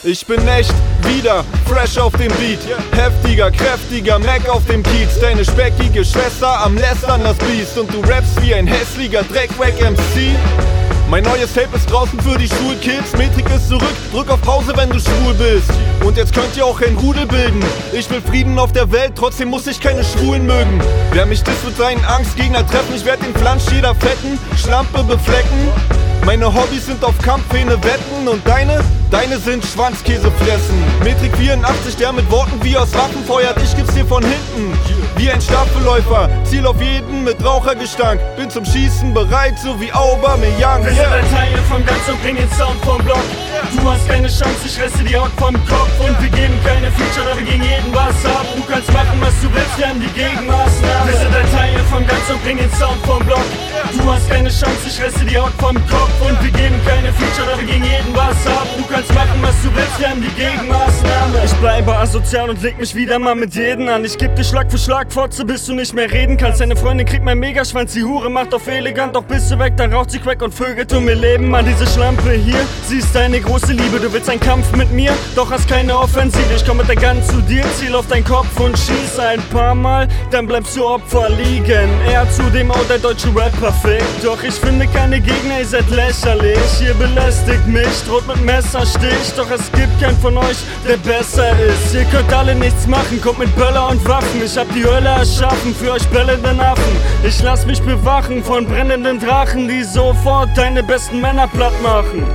Ich bin echt wieder fresh auf dem Beat. Heftiger, kräftiger Mac auf dem Kiez. Deine speckige Schwester am Lästern das Biest. Und du rappst wie ein hässlicher Dreckwack-MC. Mein neues Tape ist draußen für die Schulkids. Metrik ist zurück, drück auf Pause, wenn du schwul bist. Und jetzt könnt ihr auch ein Rudel bilden. Ich will Frieden auf der Welt, trotzdem muss ich keine Schwulen mögen. Wer mich disst, wird seinen Angstgegner treffen. Ich werd den Flansch jeder fetten Schlampe beflecken. Meine Hobbys sind auf Kampfhähne wetten. Und deine sind Schwanzkäse fressen. Metrik 84, der mit Worten wie aus Waffen feuert. Ich gib's dir von hinten, wie ein Staffelläufer. Ziel auf jeden mit Rauchergestank. Bin zum Schießen bereit, so wie Aubameyang. Wir sind ein Teil vom Ganzen und bringen den Sound vom Block. Du hast keine Chance, ich reiße die Haut vom Kopf. Und wir geben keine Feature, da wir gegen jeden was haben. Du kannst machen, was du willst, wir haben die Gegenmaßnahmen. Wir sind ein Teil vom Ganzen und bringen den Sound vom Block. Du hast keine Chance, ich reiße die Haut vom Kopf. Und wir geben keine Feature, da wir gegen jeden was haben. Du kannst machen, was du willst, wir haben die Gegenmaßnahmen. Ich bleibe asozial und leg mich wieder mal mit jedem an. Ich geb dir Schlag für Schlag, Fotze, bis du nicht mehr reden kannst. Deine Freundin kriegt mein Megaschwanz, die Hure macht auf elegant. Doch bist du weg, dann raucht sie Crack und vögelt um ihr Leben an. Diese Schlampe hier, sie ist deine große Liebe. Du willst einen Kampf mit mir, doch hast keine Offensive. Ich komm mit der Gun zu dir, ziel auf deinen Kopf und schieß ein paar Mal, dann bleibst du Opfer liegen. Er zudem auch der deutsche Rapper fickt. Doch ich finde keine Gegner, ihr seid lächerlich. Ihr belästigt mich, droht mit Messerstich. Doch es gibt keinen von euch, der besser ist. Ihr könnt alle nichts machen, kommt mit Böller und Waffen. Ich hab die Hölle erschaffen, für euch bellenden Affen. Ich lass mich bewachen von brennenden Drachen, die sofort deine besten Männer platt machen.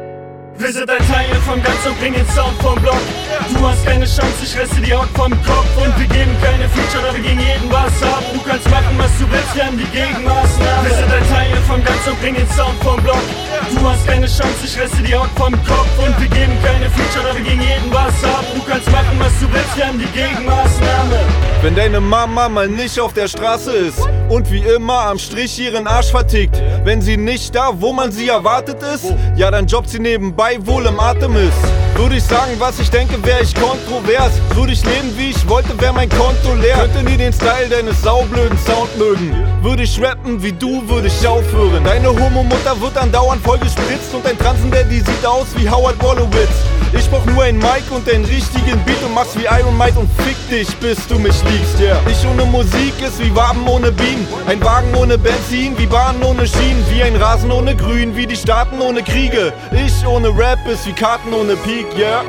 Wir sind ein Teil vom Ganzen und bringen den Sound vom Block. Du hast keine Chance, ich reiße die Haut vom Kopf. Und wir geben keine Feature, da wir gegen jeden was haben. Du kannst machen, was du willst, wir haben die Gegenmaßnahmen. Wir sind ein Teil vom Ganzen und bringen den Sound vom Block. Du hast keine Chance, ich reiße die Haut vom Kopf. Und wir geben keine Feature, da wir gegen jeden was haben. Du kannst machen, was du willst, wir haben die Gegenmaßnahmen. Wenn deine Mama mal nicht auf der Straße ist und wie immer am Strich ihren Arsch vertickt, wenn sie nicht da, wo man sie erwartet ist, ja dann jobbt sie nebenbei, wohl im Atem ist. Würde ich sagen, was ich denke, wär ich kontrovers. Würde ich leben, wie ich wollte, wär mein Konto leer. Könnte nie den Style deines saublöden Sound mögen. Würde ich rappen wie du, würde ich aufhören. Deine Homo-Mutter wird andauernd voll gespritzt und dein Transen-Daddy sieht aus wie Howard Wolowitz. Ich brauch nur ein Mic und einen richtigen Beat und mach's wie Iron Mike und fick dich, bis du mich liebst, yeah. Ich ohne Musik ist wie Waben ohne Bienen. Ein Wagen ohne Benzin, wie Bahnen ohne Schienen. Wie ein Rasen ohne Grün, wie die Staaten ohne Kriege. Ich ohne Rap ist wie Karten ohne Peak, yeah.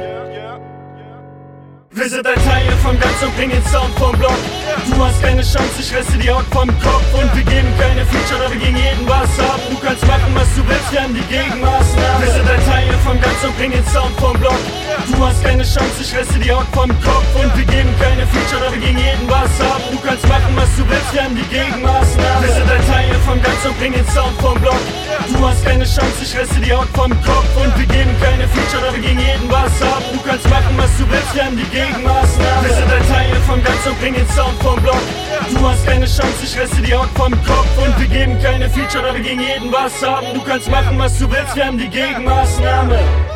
Wir sind ein Teil vom Ganzen und bringen den Sound vom Block. Du hast keine Chance, ich reiße die Haut vom Kopf. Und wir geben keine Feature, da wir gegen jeden was haben. Du kannst machen, was du willst, wir haben die Gegenmaßnahmen. Wir sind ein Teil vom Ganzen und bringen den Sound vom Block. Du hast keine Chance, ich reiße die Haut vom Kopf. Und wir geben keine Feature, da wir gegen jeden was haben. Du kannst machen, was du willst, wir haben die Gegenmaßnahmen. Wir sind ein Teil vom Ganzen und bringen den Sound vom Block. Du hast keine Chance, ich reiße die Haut vom Kopf. Und wir geben keine Feature, da wir gegen jeden was haben. Du kannst machen, was du willst, wir haben die Gegenmaßnahmen. Wir sind ein Teil vom Ganzen und bringen den Sound vom Block. Du hast keine Chance, ich reiße die Haut vom Kopf. Und wir geben keine Feature, da wir gegen jeden was haben. Du kannst machen, was du willst, wir haben die Gegenmaßnahme.